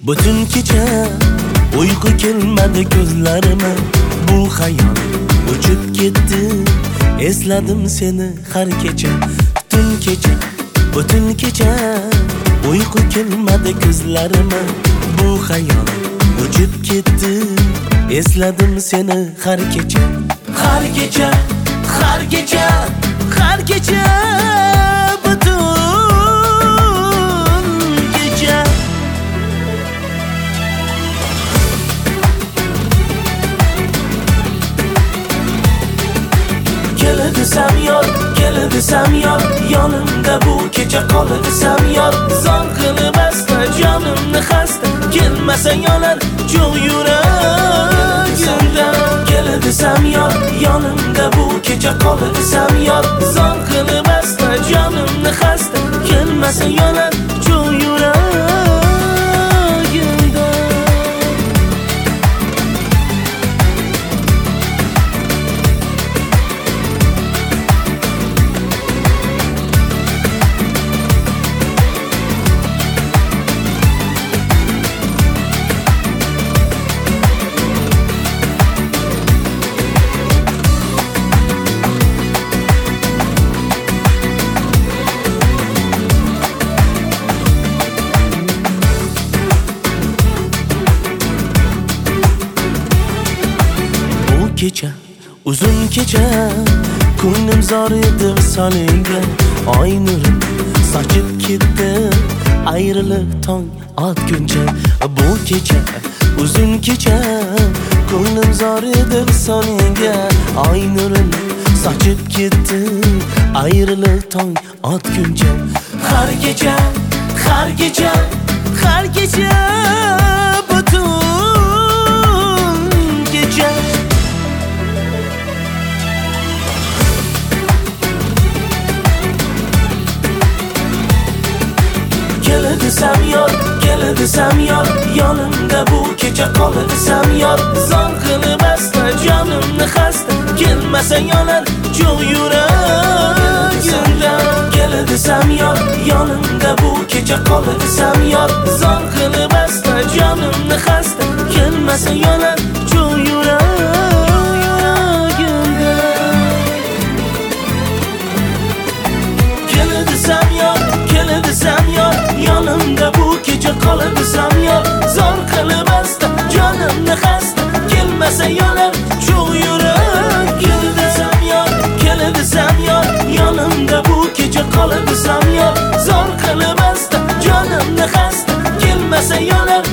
Butun kecha uyqu kelmadi ko'zlarime, bu xayol uchib ketdi. Esladim seni har kecha, butun kecha uyqu kelmadi ko'zlarime, bu xayol uchib ketdi. Esladim seni har kecha, har kecha, har kecha, har kecha, butun kecha. Kela desam yor, yonimda bu kecha qola desam yor. Zor qilib asta jonimni xasta, kelmasa yonar jo'q yuragimda. Kela desam yor, yonimda bu kecha qola desam yor. Zor qilib asta jonimni xasta, kelmasa yonar jo'q yuragimda. Kecha, uzun kecha, ko'nglim zor edi visolinga. Oy nurim sochib ketdi, ayrilib tong otguncha. Bu kecha, uzun kecha, ko'nglim zor edi visolinga. Oy nurim sochib ketdi, ayrilib tong otguncha. Har kecha, har kecha, har kecha, butun kecha. Kela desam yor, yonimda bu kecha qola desam yor. Zor qilib asta jonimni xasta, kelmasa yonar jo'q yuragimda. Kela desam yor, yonimda bu kecha qola desam yor. Zor qilib asta jonimni xasta, kelmasa yonar jo'q yuragimda. Kela desam yor, yonimda bu kecha qola desam yor. Zor qilib asta jonimni xasta, kelmasa yonar jo'q yuragimda. Kela desam yor, yonimda bu kecha qola desam yor. Zor qilib asta jonimni xasta, kelmasa yonar